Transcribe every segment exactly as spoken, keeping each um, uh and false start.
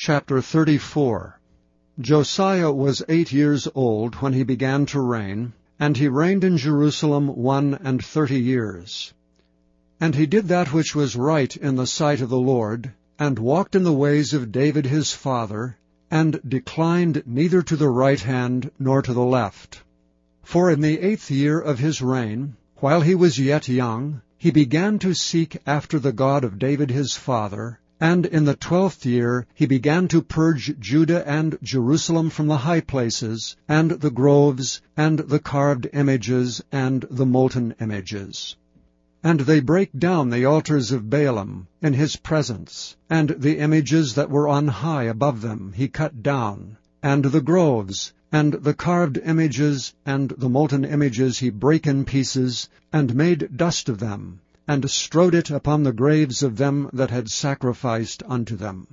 Chapter thirty-four. Josiah was eight years old when he began to reign, and he reigned in Jerusalem one and thirty years. And he did that which was right in the sight of the Lord, and walked in the ways of David his father, and declined neither to the right hand nor to the left. For in the eighth year of his reign, while he was yet young, he began to seek after the God of David his father, and in the twelfth year he began to purge Judah and Jerusalem from the high places, and the groves, and the carved images, and the molten images. And they brake down the altars of Baalim in his presence, and the images that were on high above them he cut down, and the groves, and the carved images, and the molten images he brake in pieces, and made dust of them, and strowed it upon the graves of them that had sacrificed unto them.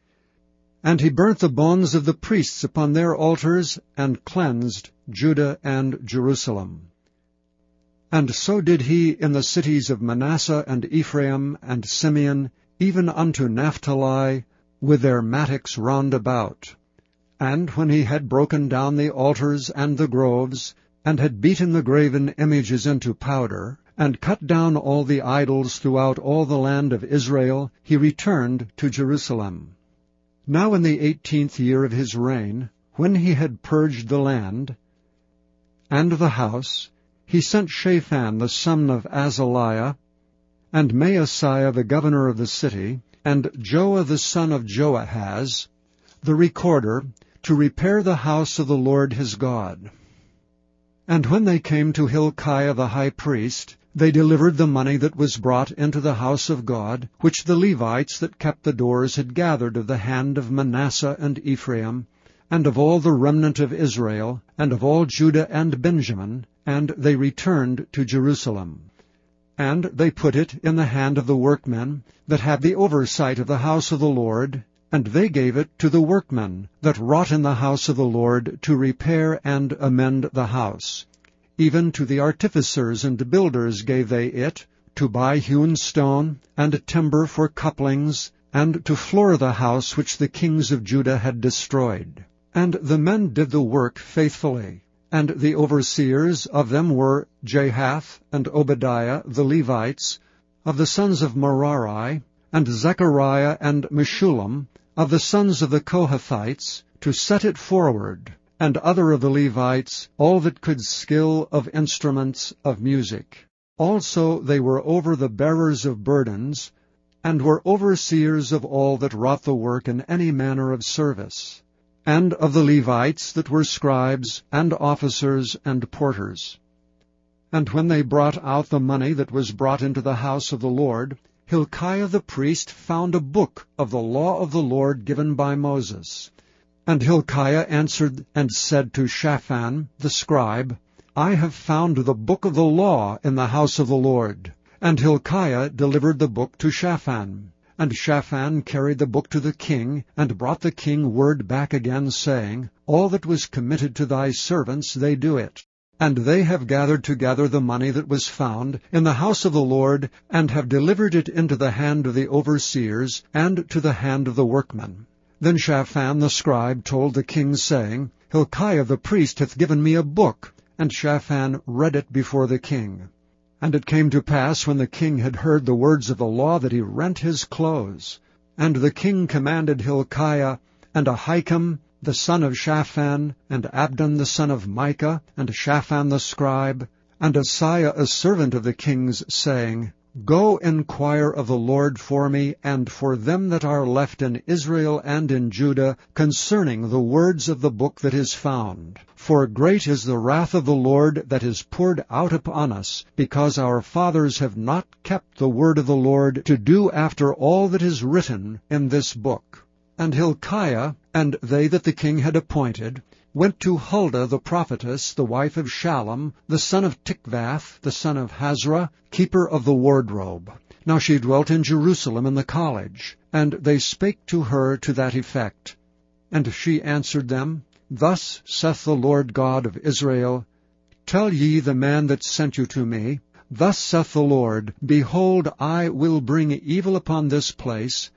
And he burnt the bones of the priests upon their altars, and cleansed Judah and Jerusalem. And so did he in the cities of Manasseh and Ephraim and Simeon, even unto Naphtali, with their mattocks round about. And when he had broken down the altars and the groves, and had beaten the graven images into powder, and cut down all the idols throughout all the land of Israel, he returned to Jerusalem. Now in the eighteenth year of his reign, when he had purged the land and the house, he sent Shaphan the son of Azaliah, and Maaseiah the governor of the city, and Joah the son of Joahaz, the recorder, to repair the house of the Lord his God. And when they came to Hilkiah the high priest, they delivered the money that was brought into the house of God, which the Levites that kept the doors had gathered of the hand of Manasseh and Ephraim, and of all the remnant of Israel, and of all Judah and Benjamin, and they returned to Jerusalem. And they put it in the hand of the workmen that had the oversight of the house of the Lord, and they gave it to the workmen that wrought in the house of the Lord to repair and amend the house. Even to the artificers and builders gave they it, to buy hewn stone, and timber for couplings, and to floor the house which the kings of Judah had destroyed. And the men did the work faithfully. And the overseers of them were Jahath and Obadiah the Levites, of the sons of Merari, and Zechariah and Meshullam, of the sons of the Kohathites, to set it forward, and other of the Levites, all that could skill of instruments of music. Also they were over the bearers of burdens, and were overseers of all that wrought the work in any manner of service, and of the Levites that were scribes, and officers, and porters. And when they brought out the money that was brought into the house of the Lord, Hilkiah the priest found a book of the law of the Lord given by Moses. And Hilkiah answered and said to Shaphan the scribe, I have found the book of the law in the house of the Lord. And Hilkiah delivered the book to Shaphan. And Shaphan carried the book to the king, and brought the king word back again, saying, All that was committed to thy servants, they do it. And they have gathered together the money that was found in the house of the Lord, and have delivered it into the hand of the overseers, and to the hand of the workmen. Then Shaphan the scribe told the king, saying, Hilkiah the priest hath given me a book. And Shaphan read it before the king. And it came to pass, when the king had heard the words of the law, that he rent his clothes. And the king commanded Hilkiah, and Ahikam the son of Shaphan, and Abdon the son of Micah, and Shaphan the scribe, and Asaiah a servant of the king's, saying, Go inquire of the Lord for me, and for them that are left in Israel and in Judah, concerning the words of the book that is found. For great is the wrath of the Lord that is poured out upon us, because our fathers have not kept the word of the Lord, to do after all that is written in this book. And Hilkiah, and they that the king had appointed, went to Huldah the prophetess, the wife of Shallum, the son of Tikvath, the son of Hazra, keeper of the wardrobe. Now she dwelt in Jerusalem in the college, and they spake to her to that effect. And she answered them, Thus saith the Lord God of Israel, Tell ye the man that sent you to me, Thus saith the Lord, Behold, I will bring evil upon this place,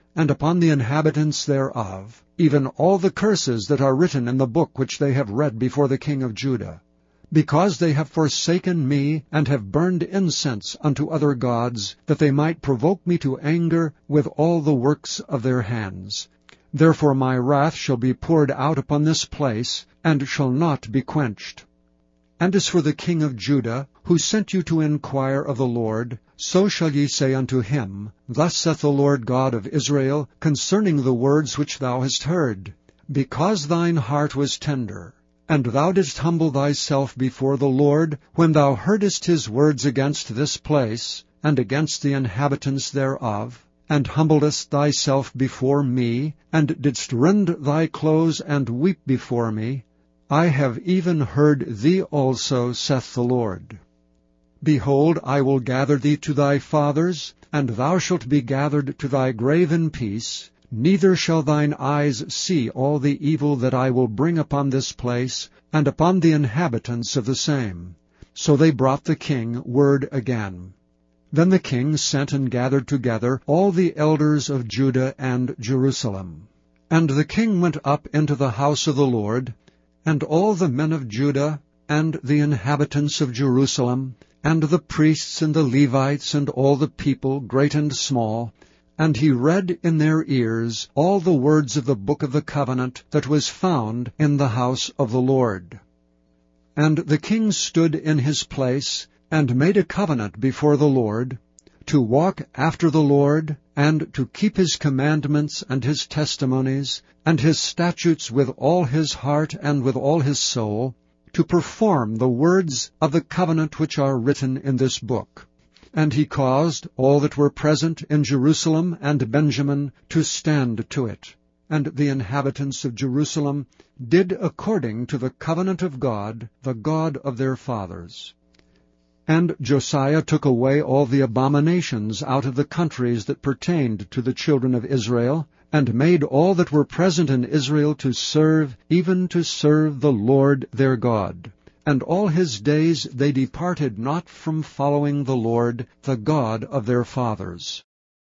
and upon the inhabitants thereof, even all the curses that are written in the book which they have read before the king of Judah, because they have forsaken me, and have burned incense unto other gods, that they might provoke me to anger with all the works of their hands. Therefore my wrath shall be poured out upon this place, and shall not be quenched. And as for the king of Judah, who sent you to inquire of the Lord, so shall ye say unto him, Thus saith the Lord God of Israel, concerning the words which thou hast heard, because thine heart was tender, and thou didst humble thyself before the Lord, when thou heardest his words against this place, and against the inhabitants thereof, and humbledst thyself before me, and didst rend thy clothes and weep before me, I have even heard thee also, saith the Lord. Behold, I will gather thee to thy fathers, and thou shalt be gathered to thy grave in peace, neither shall thine eyes see all the evil that I will bring upon this place, and upon the inhabitants of the same. So they brought the king word again. Then the king sent and gathered together all the elders of Judah and Jerusalem. And the king went up into the house of the Lord, and all the men of Judah, and the inhabitants of Jerusalem, and the priests and the Levites, and all the people, great and small, and he read in their ears all the words of the book of the covenant that was found in the house of the Lord. And the king stood in his place, and made a covenant before the Lord, to walk after the Lord, and to keep his commandments and his testimonies, and his statutes with all his heart and with all his soul, to perform the words of the covenant which are written in this book. And he caused all that were present in Jerusalem and Benjamin to stand to it. And the inhabitants of Jerusalem did according to the covenant of God, the God of their fathers. And Josiah took away all the abominations out of the countries that pertained to the children of Israel, and made all that were present in Israel to serve, even to serve the Lord their God. And all his days they departed not from following the Lord, the God of their fathers.